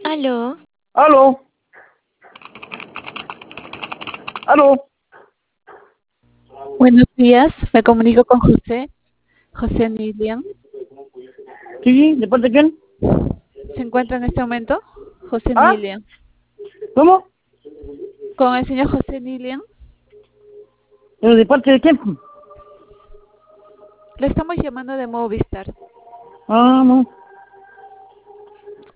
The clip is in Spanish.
Aló, Aló, aló. Buenos días, me comunico con José Nilian. Sí, ¿de parte de quién? ¿Se encuentra en este momento? José ¿Ah? Nilian. ¿Cómo? Con el señor José Nilian. ¿Pero de parte de quién? Le estamos llamando de Movistar. Ah, no.